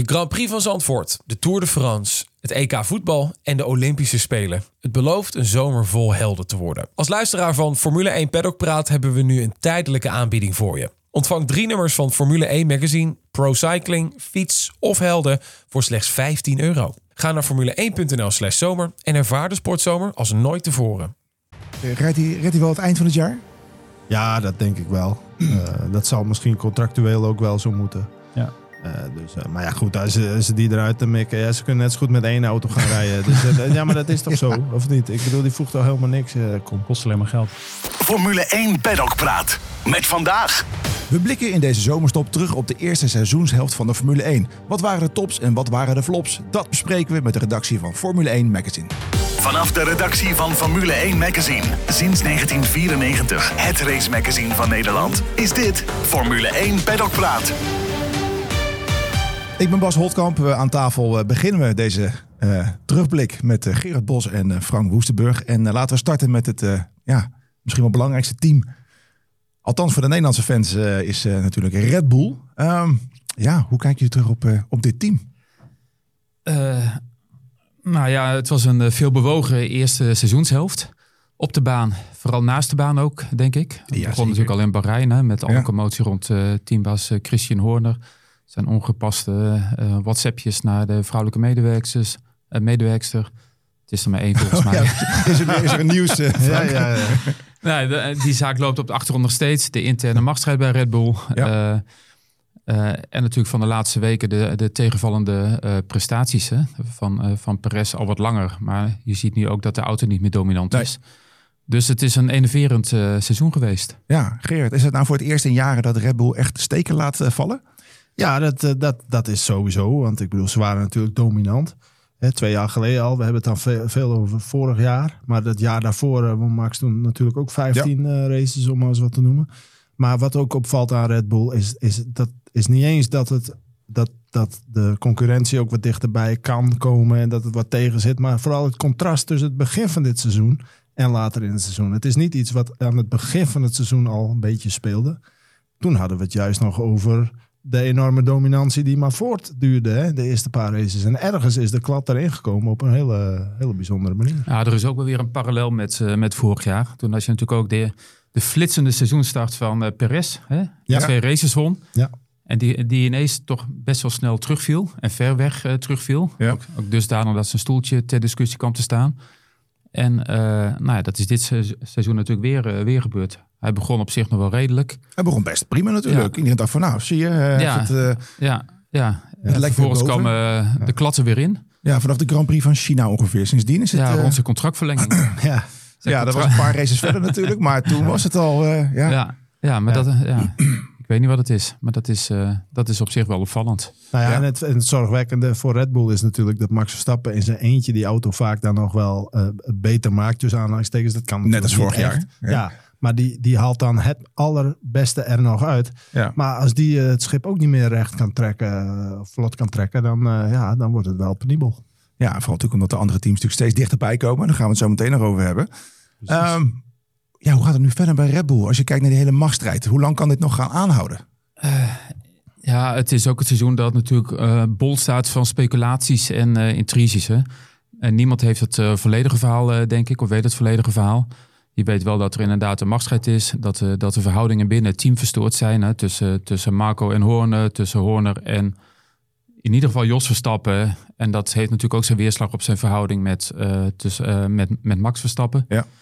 Grand Prix van Zandvoort, de Tour de France, het EK voetbal en de Olympische Spelen. Het belooft een zomer vol helden te worden. Als luisteraar van Formule 1 Paddock Praat hebben we nu een tijdelijke aanbieding voor je. Ontvang 3 nummers van Formule 1 Magazine, Pro Cycling, Fiets of Helden voor slechts €15. Ga naar formule1.nl/zomer en ervaar de sportzomer als nooit tevoren. Rijdt hij wel het eind van het jaar? Ja, dat denk ik wel. Dat zal misschien contractueel ook wel zo moeten. Ja. Maar ja, goed, als ze die eruit te mikken... Ja, ze kunnen net zo goed met 1 auto gaan rijden. Dus, ja, maar dat is toch zo, of niet? Ik bedoel, die voegt toch helemaal niks. Kost alleen maar geld. Formule 1 Paddock Praat. Met vandaag. We blikken in deze zomerstop terug op de eerste seizoenshelft van de Formule 1. Wat waren de tops en wat waren de flops? Dat bespreken we met de redactie van Formule 1 Magazine. Vanaf de redactie van Formule 1 Magazine. Sinds 1994, het race magazine van Nederland. Is dit Formule 1 Paddock Praat. Ik ben Bas Holtkamp. Aan tafel beginnen we deze terugblik met Gerard Bos en Frank Woestenburg. En laten we starten met het misschien wel belangrijkste team. Althans voor de Nederlandse fans is natuurlijk Red Bull. Hoe kijk je terug op dit team? Het was een veel bewogen eerste seizoenshelft. Op de baan, vooral naast de baan ook, denk ik. Het begon natuurlijk al in Bahrein met alle commotie rond teambaas Christian Horner. Zijn ongepaste WhatsAppjes naar de vrouwelijke medewerkster. Het is er maar 1 volgens mij. Is er een nieuws? Die zaak loopt op de achtergrond nog steeds. De interne machtsstrijd bij Red Bull. Ja. En natuurlijk van de laatste weken de tegenvallende prestaties van Perez al wat langer. Maar je ziet nu ook dat de auto niet meer dominant is. Dus het is een enerverend seizoen geweest. Ja, Gerard, is het nou voor het eerst in jaren dat Red Bull echt de steken laat vallen? Ja, dat is sowieso. Want ik bedoel, ze waren natuurlijk dominant. 2 jaar geleden al. We hebben het dan veel over vorig jaar. Maar dat jaar daarvoor won Max toen natuurlijk ook 15 races, om maar eens wat te noemen. Maar wat ook opvalt aan Red Bull is niet eens dat de concurrentie ook wat dichterbij kan komen en dat het wat tegen zit. Maar vooral het contrast tussen het begin van dit seizoen en later in het seizoen. Het is niet iets wat aan het begin van het seizoen al een beetje speelde. Toen hadden we het juist nog over de enorme dominantie die maar voortduurde, de eerste paar races. En ergens is de klad erin gekomen op een hele bijzondere manier. Ja, er is ook wel weer een parallel met vorig jaar. Toen had je natuurlijk ook de flitsende seizoenstart van Perez. Die 2 races won. Ja. En die ineens toch best wel snel terugviel. En ver weg terugviel. Ja. Ook dusdanig dat zijn stoeltje ter discussie kwam te staan. En dat is dit seizoen natuurlijk weer gebeurd. Hij begon op zich nog wel redelijk. Hij begon best prima natuurlijk. Iedereen dacht van zie je. En vervolgens kwam de klatten weer in. Ja, vanaf de Grand Prix van China ongeveer. Sindsdien is het... rond zijn contractverlenging. Dat was een paar races verder natuurlijk. Maar toen was het al... Ik weet niet wat het is. Maar dat is op zich wel opvallend. En het zorgwekkende voor Red Bull is natuurlijk dat Max Verstappen in zijn eentje die auto vaak dan nog wel beter maakt. Dus aanhalingstekens, dat kan net als vorig jaar. Ja. Maar die haalt dan het allerbeste er nog uit. Ja. Maar als die het schip ook niet meer recht kan trekken, vlot kan trekken, dan wordt het wel penibel. Ja, vooral natuurlijk omdat de andere teams natuurlijk steeds dichterbij komen. Daar gaan we het zo meteen nog over hebben. Hoe gaat het nu verder bij Red Bull? Als je kijkt naar die hele machtsstrijd, hoe lang kan dit nog gaan aanhouden? Het is ook het seizoen dat natuurlijk bol staat van speculaties en intriges. Hè? En niemand heeft het volledige verhaal, denk ik, of weet het volledige verhaal. Je weet wel dat er inderdaad een machtsstrijd is. Dat de verhoudingen binnen het team verstoord zijn. Tussen Marco en Horner. Tussen Horner en in ieder geval Jos Verstappen. En dat heeft natuurlijk ook zijn weerslag op zijn verhouding met Max Verstappen.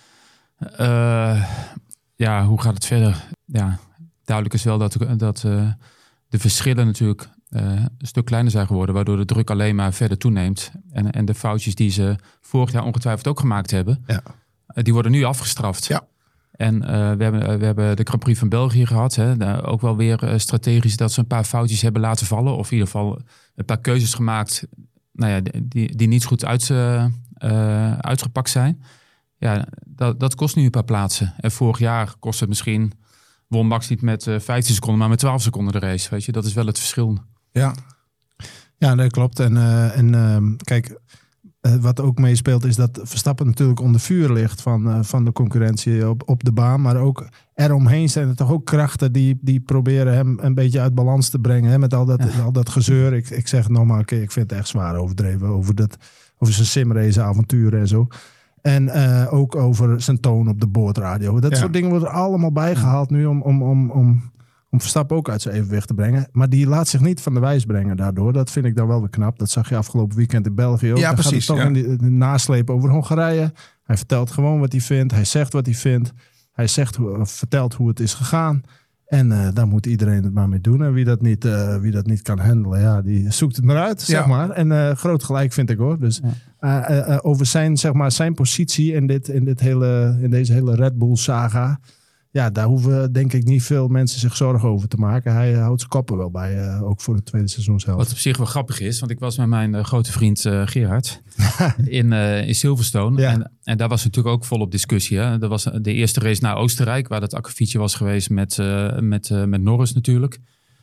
Ja. Hoe gaat het verder? Ja, duidelijk is wel dat de verschillen natuurlijk een stuk kleiner zijn geworden. Waardoor de druk alleen maar verder toeneemt. En de foutjes die ze vorig jaar ongetwijfeld ook gemaakt hebben... Ja. Die worden nu afgestraft. Ja. En we hebben de Grand Prix van België gehad. Ook wel weer strategisch dat ze een paar foutjes hebben laten vallen. Of in ieder geval een paar keuzes gemaakt die niet goed uitgepakt zijn. Ja, dat kost nu een paar plaatsen. En vorig jaar kost het misschien... won Max niet met 15 seconden, maar met 12 seconden de race. Weet je, dat is wel het verschil. Ja, dat klopt. En kijk... wat ook meespeelt is dat Verstappen natuurlijk onder vuur ligt van de concurrentie op de baan. Maar ook eromheen zijn er toch ook krachten die proberen hem een beetje uit balans te brengen. Hè, met al dat gezeur. Ik zeg het nogmaals, ik vind het echt zwaar overdreven over zijn simrace avonturen en zo. En ook over zijn toon op de boordradio. Dat soort dingen worden allemaal bijgehaald nu om Verstappen ook uit zijn evenwicht te brengen. Maar die laat zich niet van de wijs brengen daardoor. Dat vind ik dan wel weer knap. Dat zag je afgelopen weekend in België ook. Ja, Dan precies. gaat het toch in de nasleep over Hongarije. Hij vertelt gewoon wat hij vindt. Hij zegt wat hij vindt. Hij vertelt hoe het is gegaan. En daar moet iedereen het maar mee doen. En wie dat niet kan handelen, ja, die zoekt het maar uit, zeg maar. En groot gelijk vind ik hoor. Dus over zijn positie in deze hele Red Bull saga. Ja, daar hoeven denk ik niet veel mensen zich zorgen over te maken. Hij houdt zijn koppen wel bij, ook voor het tweede seizoenshelft. Wat op zich wel grappig is, want ik was met mijn grote vriend Gerard in Silverstone. Ja. En daar was natuurlijk ook volop discussie. Hè? Dat was de eerste race naar Oostenrijk, waar dat akkefietje was geweest met Norris natuurlijk.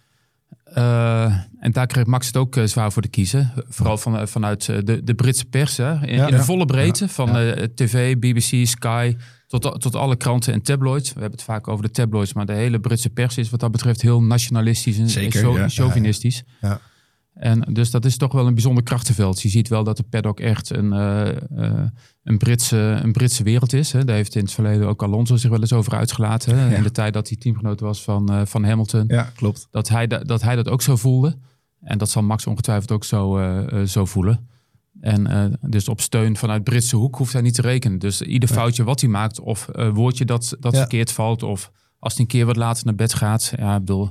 En daar kreeg Max het ook zwaar voor te kiezen. Vooral vanuit de Britse pers. Hè? In de volle breedte van tv, BBC, Sky... Tot alle kranten en tabloids. We hebben het vaak over de tabloids, maar de hele Britse pers is wat dat betreft heel nationalistisch en chauvinistisch. Ja. En dus dat is toch wel een bijzonder krachtenveld. Je ziet wel dat de paddock echt een Britse wereld is. Hè. Daar heeft in het verleden ook Alonso zich wel eens over uitgelaten. Hè. In de tijd dat hij teamgenoot was van Hamilton. Ja, klopt. Dat hij dat ook zo voelde. En dat zal Max ongetwijfeld ook zo voelen. En dus op steun vanuit Britse hoek hoeft hij niet te rekenen. Dus ieder foutje wat hij maakt of woordje dat verkeerd valt... of als hij een keer wat later naar bed gaat. Ja, ik bedoel,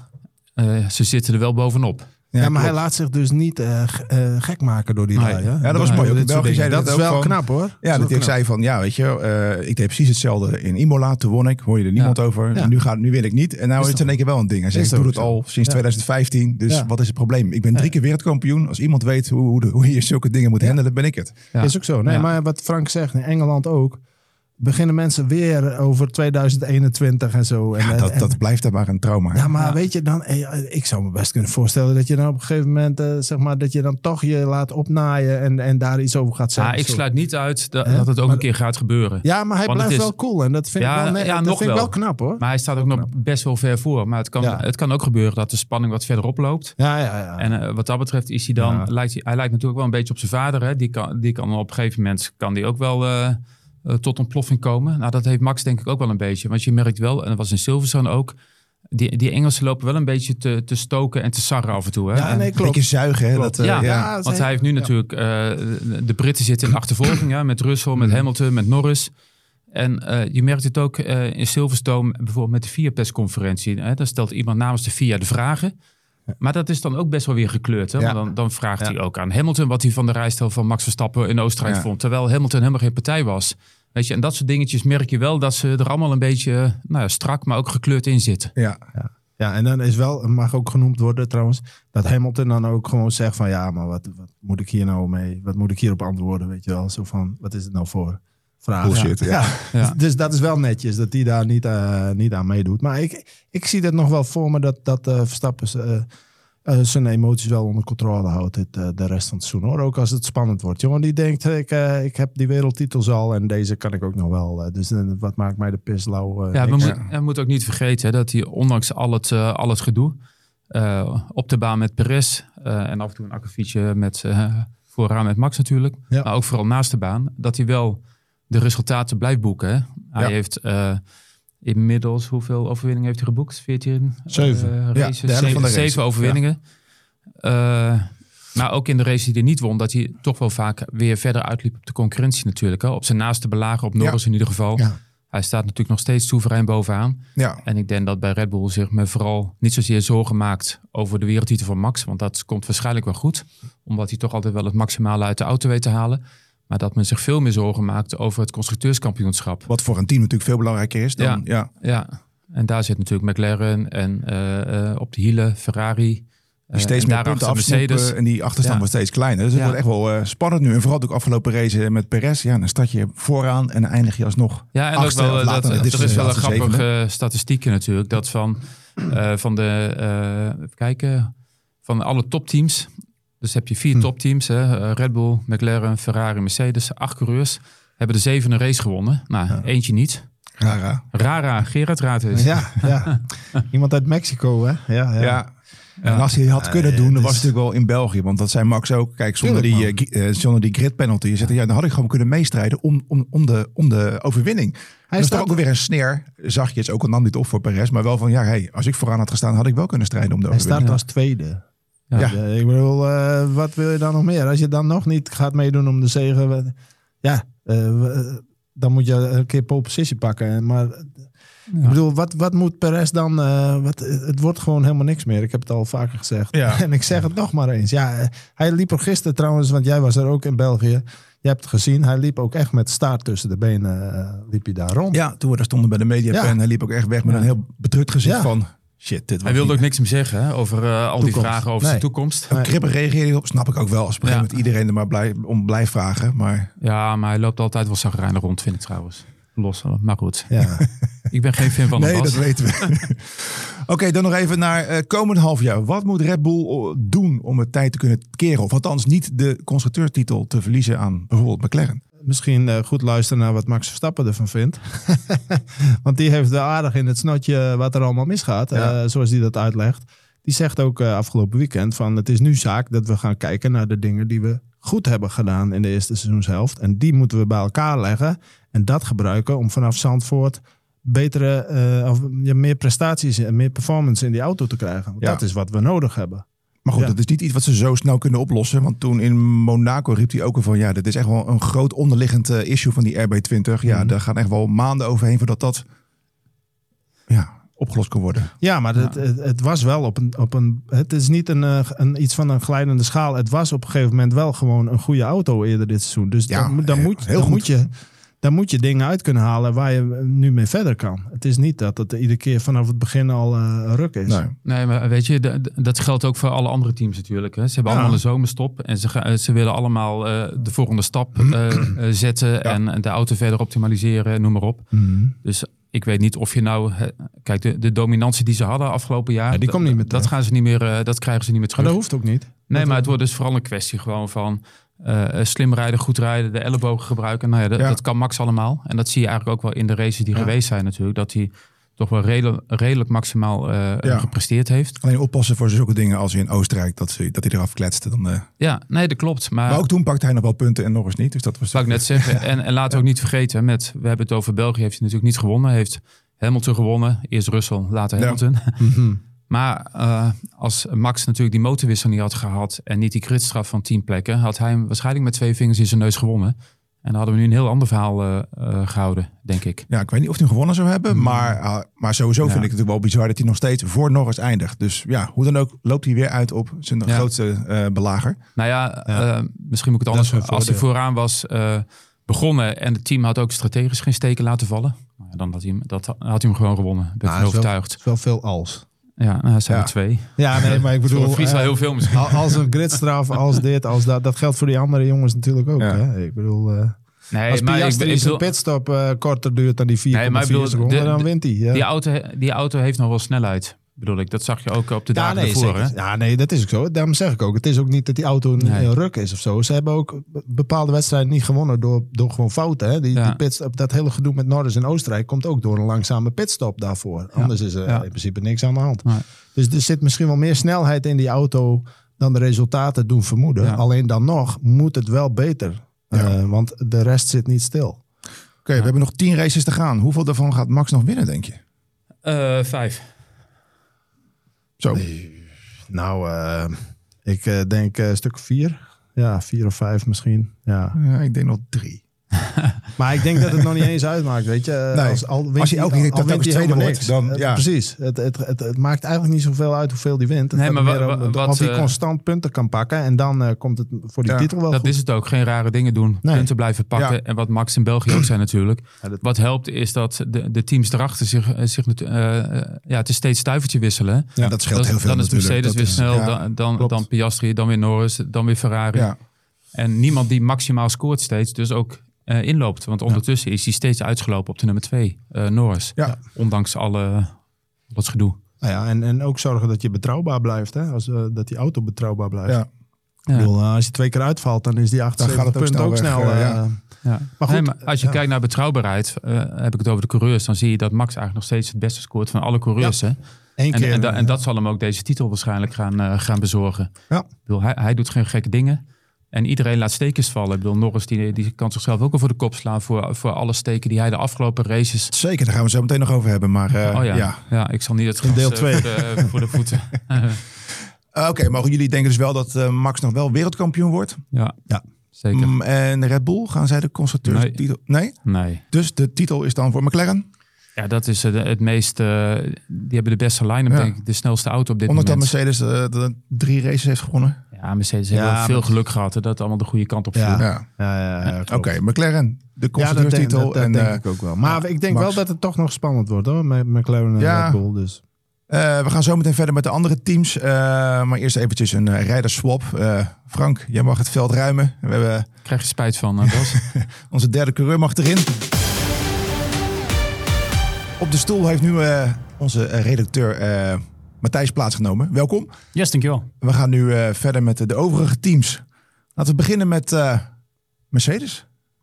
ze zitten er wel bovenop. Ja, maar hij laat zich dus niet gek maken door die lui. Ja, dat was mooi. In België zei dat is wel van, knap hoor. Ja, dat hij zei van, ja, weet je, ik deed precies hetzelfde in Imola. Toen won ik, hoor je er niemand over. Ja. Nu win ik niet. En nou is het in één keer wel een ding. Hij zegt, ik doe het al sinds 2015. Dus wat is het probleem? Ik ben 3 keer wereldkampioen. Als iemand weet hoe je zulke dingen moet handelen, ben ik het. Ja. Is ook zo. Nee, maar wat Frank zegt, in Engeland ook. Beginnen mensen weer over 2021 en zo. Ja, dat blijft er maar een trauma. Ja, maar weet je dan... Ik zou me best kunnen voorstellen dat je dan op een gegeven moment... zeg maar, dat je dan toch je laat opnaaien en daar iets over gaat zeggen. Ja, ik sluit niet uit dat het ook een keer gaat gebeuren. Ja, maar hij blijft wel cool. En dat vind ik wel knap hoor. Maar hij staat ook nog best wel ver voor. Maar het kan ook gebeuren dat de spanning wat verder oploopt. Ja. En wat dat betreft is hij dan... Hij lijkt natuurlijk wel een beetje op zijn vader. Hè? Die kan op een gegeven moment ook wel... tot ontploffing komen. Nou, dat heeft Max denk ik ook wel een beetje. Want je merkt wel, en dat was in Silverstone ook... Die Engelsen lopen wel een beetje te stoken en te sarren af en toe. Hè? Ja, nee, klopt. Een beetje zuigen. Hè? Want hij heeft nu natuurlijk... de Britten zitten in achtervolging. Met Russell, met Hamilton, met Norris. En je merkt het ook in Silverstone... bijvoorbeeld met de FIA-persconferentie. Dan stelt iemand namens de FIA de vragen... Maar dat is dan ook best wel weer gekleurd. Hè? Want dan vraagt hij ook aan Hamilton... wat hij van de rijstijl van Max Verstappen in Oostenrijk vond. Terwijl Hamilton helemaal geen partij was. Weet je, en dat soort dingetjes merk je wel... dat ze er allemaal een beetje strak, maar ook gekleurd in zitten. Ja, en dan is wel, mag ook genoemd worden trouwens... dat Hamilton dan ook gewoon zegt van... ja, maar wat moet ik hier nou mee? Wat moet ik hierop antwoorden? Weet je wel, zo van, wat is het nou voor... vraag. Bullshit, ja. Dus dat is wel netjes dat hij daar niet aan meedoet. Maar ik zie dat nog wel voor me dat Verstappen zijn emoties wel onder controle houdt de rest van het seizoen. Hoor. Ook als het spannend wordt. Jongen die denkt, ik heb die wereldtitels al en deze kan ik ook nog wel. Dus wat maakt mij de pis lauw? We moeten ook niet vergeten hè, dat hij ondanks al het gedoe op de baan met Perez en af en toe een akkefietje vooraan met Max natuurlijk. Ja. Maar ook vooral naast de baan. Dat hij wel de resultaten blijft boeken. Hè? Hij heeft inmiddels, hoeveel overwinningen heeft hij geboekt? 14? 7. Races, 7 overwinningen. Maar ook in de race die hij niet won, dat hij toch wel vaak weer verder uitliep op de concurrentie natuurlijk. Hè? Op zijn naaste belager, op Norris in ieder geval. Ja. Hij staat natuurlijk nog steeds soeverein bovenaan. Ja. En ik denk dat bij Red Bull zich vooral niet zozeer zorgen maakt over de wereldtitel van Max. Want dat komt waarschijnlijk wel goed. Omdat hij toch altijd wel het maximale uit de auto weet te halen. Maar dat men zich veel meer zorgen maakt over het constructeurskampioenschap. Wat voor een team natuurlijk veel belangrijker is dan... Ja. En daar zit natuurlijk McLaren en op de hielen Ferrari. Die steeds meer punten afsnoepen en die achterstand wordt steeds kleiner. Dus het wordt echt wel spannend nu. En vooral ook afgelopen race met Perez. Ja, dan start je vooraan en dan eindig je alsnog Ja, en achtste, ook wel, er is wel een grappige statistieken natuurlijk. Dat van alle topteams Dus heb je 4 topteams. Hè? Red Bull, McLaren, Ferrari, Mercedes. 8 coureurs. Hebben de 7 een race gewonnen. Nou, eentje niet. Rara, Gerard Raad is. Ja. Iemand uit Mexico, hè? Ja. En als hij had kunnen doen, dan was het natuurlijk wel in België. Want dat zei Max ook. Kijk, zonder die grid penalty. Dan had ik gewoon kunnen meestrijden om de overwinning. Hij is toch ook weer een sneer. Zachtjes, ook al nam dit op voor Perez. Maar wel van, als ik vooraan had gestaan, had ik wel kunnen strijden om de overwinning. Hij staat als tweede. Ja. Ik bedoel, wat wil je dan nog meer? Als je dan nog niet gaat meedoen om de zege. Dan moet je een keer pole position pakken. Maar ik bedoel, wat moet Perez dan? Het wordt gewoon helemaal niks meer. Ik heb het al vaker gezegd. Ja. En ik zeg het nog maar eens. Ja, hij liep er gisteren trouwens, want jij was er ook in België. Je hebt het gezien. Hij liep ook echt met staart tussen de benen. Liep hij daar rond. Ja, toen we daar stonden bij de mediapen. Hij liep ook echt weg met een heel bedrukt gezicht van... Shit, hij wilde ook niks meer zeggen hè, over al die vragen over zijn toekomst. Krippen reageerde op, snap ik ook wel. Als op een gegeven moment iedereen er maar blijft vragen. Maar... Ja, maar hij loopt altijd wel zagrijnig rond, vind ik trouwens. Los, maar goed. Ja. Ik ben geen fan van de Bas. Nee, dat weten we. Oké, dan nog even naar komend half jaar. Wat moet Red Bull doen om het tijd te kunnen keren? Of althans niet de constructeurstitel te verliezen aan bijvoorbeeld McLaren? Misschien goed luisteren naar wat Max Verstappen ervan vindt. Want die heeft wel aardig in het snotje wat er allemaal misgaat. Zoals hij dat uitlegt. Die zegt ook afgelopen weekend van het is nu zaak dat we gaan kijken naar de dingen die we goed hebben gedaan in de eerste seizoenshelft. En die moeten we bij elkaar leggen. En dat gebruiken om vanaf Zandvoort meer prestaties en meer performance in die auto te krijgen. Want dat is wat we nodig hebben. Maar goed, dat is niet iets wat ze zo snel kunnen oplossen. Want toen in Monaco riep hij ook al van... dit is echt wel een groot onderliggend issue van die RB20. Ja, daar gaan echt wel maanden overheen voordat dat opgelost kan worden. Ja, maar het was wel op een... Het is niet iets van een glijdende schaal. Het was op een gegeven moment wel gewoon een goede auto eerder dit seizoen. Dus dan moet je dingen uit kunnen halen waar je nu mee verder kan. Het is niet dat het iedere keer vanaf het begin al ruk is. Nee, maar weet je, dat geldt ook voor alle andere teams natuurlijk. Hè. Ze hebben allemaal een zomerstop en ze willen allemaal de volgende stap zetten en de auto verder optimaliseren, noem maar op. Dus ik weet niet of je nou... Kijk, de dominantie die ze hadden afgelopen jaar... die komt niet meer terug. Dat krijgen ze niet meer terug. Maar dat hoeft ook niet. Nee, maar het wordt dus vooral een kwestie gewoon van... slim rijden, goed rijden, de ellebogen gebruiken. Nou ja, dat kan Max allemaal. En dat zie je eigenlijk ook wel in de races die geweest zijn natuurlijk. Dat hij toch wel redelijk maximaal gepresteerd heeft. Alleen oppassen voor zulke dingen als in Oostenrijk, dat hij eraf kletste. Dan, Ja, nee, dat klopt. Maar ook toen pakte hij nog wel punten en nog eens niet. Dus dat was... Zou ik net zeggen. En laten we ook niet vergeten, we hebben het over België, heeft hij natuurlijk niet gewonnen. Heeft Hamilton gewonnen. Eerst Russell, later Hamilton. Maar als Max natuurlijk die motorwissel niet had gehad en niet die gridstraf van 10 plekken, had hij hem waarschijnlijk met 2 vingers in zijn neus gewonnen. En dan hadden we nu een heel ander verhaal gehouden, denk ik. Ja, ik weet niet of hij hem gewonnen zou hebben, maar sowieso vind ik het natuurlijk wel bizar dat hij nog steeds voor Norris eindigt. Dus ja, hoe dan ook loopt hij weer uit op zijn grootste belager. Nou ja, misschien moet ik het anders. Als hij vooraan was begonnen en het team had ook strategisch geen steken laten vallen, dan had hij hem gewoon gewonnen. Ben ik overtuigd. Het is wel veel als. Ja, nou, zijn er 2. Ja, nee, maar ik bedoel... Vries wel heel veel misschien. Als een gridstraf, als dit, als dat. Dat geldt voor die andere jongens natuurlijk ook. Hè? Ik bedoel... als Piastri zijn pitstop korter duurt dan die 4,4 seconden, dan wint hij. Ja. Die auto heeft nog wel snelheid. Bedoel ik, dat zag je ook op de dagen ervoor. Hè? Ja, nee, dat is ook zo. Daarom zeg ik ook, het is ook niet dat die auto een ruk is of zo. Ze hebben ook bepaalde wedstrijden niet gewonnen door gewoon fouten. Hè? Die pitstop, dat hele gedoe met Norris in Oostenrijk komt ook door een langzame pitstop daarvoor. Anders is er in principe niks aan de hand. Nee. Dus er zit misschien wel meer snelheid in die auto dan de resultaten doen vermoeden. Ja. Alleen dan nog moet het wel beter. Want de rest zit niet stil. Oké, we hebben nog 10 races te gaan. Hoeveel daarvan gaat Max nog winnen, denk je? 5. Zo. Ik denk een stuk 4. Ja, 4 of 5 misschien. Ja, ik denk nog 3. Maar ik denk dat het nog niet eens uitmaakt, weet je. Nee, als hij ook niet dat ook tweede wordt, dan... Precies. Het maakt eigenlijk niet zoveel uit hoeveel die wint. Het of hij constant punten kan pakken en dan komt het voor die titel wel dat goed. is het ook. Geen rare dingen doen. Nee. Punten blijven pakken. Ja. En wat Max in België ook zijn natuurlijk. Wat helpt is dat de teams erachter zich het is steeds stuivertje wisselen. Ja, dat scheelt heel veel. Dan is Mercedes weer snel, dan Piastri, dan weer Norris, dan weer Ferrari. Ja. En niemand die maximaal scoort steeds, dus ook inloopt. Want ondertussen is hij steeds uitgelopen op de nummer 2, Norris. Ja. Ondanks dat gedoe. Nou ja, en ook zorgen dat je betrouwbaar blijft. Hè? Dat die auto betrouwbaar blijft. Ja. Ik bedoel, als je 2 keer uitvalt, dan is die 78 punten ook snel. Ja. Maar goed, maar als je kijkt naar betrouwbaarheid, heb ik het over de coureurs, dan zie je dat Max eigenlijk nog steeds het beste scoort van alle coureurs. Hè? En dat zal hem ook deze titel waarschijnlijk gaan bezorgen. Ja. Ik bedoel, hij doet geen gekke dingen. En iedereen laat stekens vallen. Ik bedoel, Norris die kan zichzelf ook al voor de kop slaan voor alle steken die hij de afgelopen races... Zeker, daar gaan we zo meteen nog over hebben. Maar ja, ik zal niet het gras deel 2 voor de voeten. Oké, mogen jullie denken dus wel dat Max nog wel wereldkampioen wordt? Ja. Zeker. En Red Bull, gaan zij de constructeurstitel? Nee? Dus de titel is dan voor McLaren? Ja, dat is het meest... die hebben de beste line-up, denk ik. De snelste auto op dit moment. Omdat Mercedes 3 races heeft gewonnen? Ja, Mercedes heeft wel veel geluk gehad. Dat het allemaal de goede kant op viel. Oké, McLaren, de constructeurstitel. Dat denk ik ook wel. Maar ik denk wel dat het toch nog spannend wordt, hoor. Met McLaren en Red Bull, dus... we gaan zo meteen verder met de andere teams. Maar eerst eventjes een rijderswap. Frank, jij mag het veld ruimen. Krijg je spijt van, Bas? Onze derde coureur mag erin. Op de stoel heeft nu onze redacteur Matthijs plaatsgenomen. Welkom. Yes, dankjewel. We gaan nu verder met de overige teams. Laten we beginnen met Mercedes.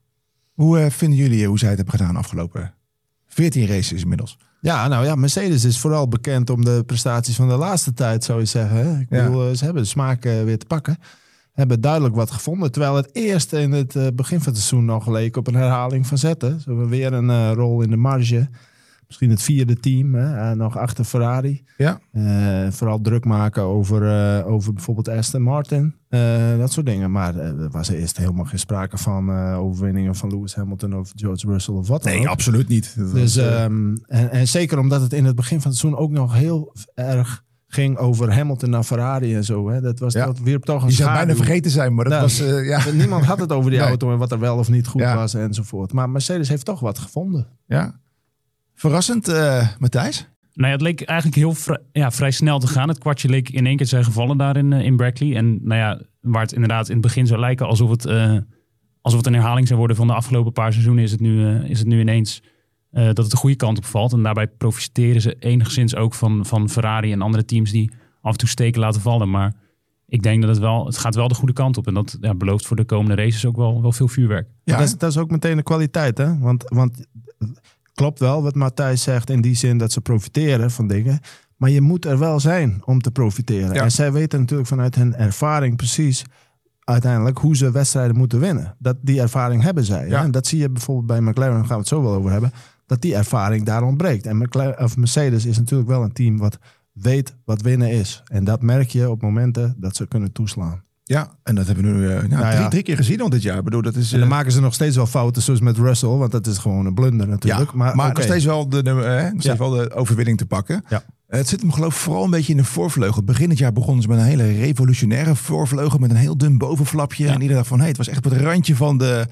Hoe vinden jullie hoe zij het hebben gedaan de afgelopen 14 races inmiddels? Ja, nou ja, Mercedes is vooral bekend om de prestaties van de laatste tijd, zou je zeggen. Hè? Ik bedoel, ze hebben de smaak weer te pakken. Hebben duidelijk wat gevonden. Terwijl het eerst in het begin van het seizoen nog leek op een herhaling van zetten. Ze hebben weer een rol in de marge. Misschien het 4e team, nog achter Ferrari. Ja. Vooral druk maken over bijvoorbeeld Aston Martin. Dat soort dingen. Maar er was eerst helemaal geen sprake van overwinningen van Lewis Hamilton of George Russell of wat dan ook. Nee, absoluut niet. Dus, en zeker omdat het in het begin van het seizoen ook nog heel erg ging over Hamilton naar Ferrari en zo. Hè. Dat wierp toch een die zou schaduw. bijna vergeten zijn, maar dat was... Niemand had het over die auto en wat er wel of niet goed was enzovoort. Maar Mercedes heeft toch wat gevonden. Ja. Verrassend, Matthijs? Nou ja, het leek eigenlijk vrij snel te gaan. Het kwartje leek in één keer te zijn gevallen daar in Brackley. En nou ja, waar het inderdaad in het begin zou lijken alsof het een herhaling zou worden van de afgelopen paar seizoenen, is het nu ineens dat het de goede kant op valt. En daarbij profiteren ze enigszins ook van Ferrari en andere teams die af en toe steken laten vallen. Maar ik denk dat het gaat wel de goede kant op. En dat belooft voor de komende races ook wel veel vuurwerk. Ja, dat is ook meteen de kwaliteit, hè? Want klopt wel wat Matthijs zegt in die zin dat ze profiteren van dingen. Maar je moet er wel zijn om te profiteren. Ja. En zij weten natuurlijk vanuit hun ervaring precies uiteindelijk hoe ze wedstrijden moeten winnen. Die ervaring hebben zij. Ja. En dat zie je bijvoorbeeld bij McLaren, daar gaan we het zo wel over hebben, dat die ervaring daar ontbreekt. En Mercedes is natuurlijk wel een team wat weet wat winnen is. En dat merk je op momenten dat ze kunnen toeslaan. Ja, en dat hebben we nu drie keer gezien al dit jaar. Ik bedoel, dat is, en dan maken ze nog steeds wel fouten, zoals met Russell, want dat is gewoon een blunder natuurlijk. Ja, maar nog steeds wel de overwinning te pakken. Ja. Het zit hem geloof ik vooral een beetje in de voorvleugel. Begin het jaar begonnen ze met een hele revolutionaire voorvleugel met een heel dun bovenflapje. Ja. En iedereen dacht van, het was echt op het randje van de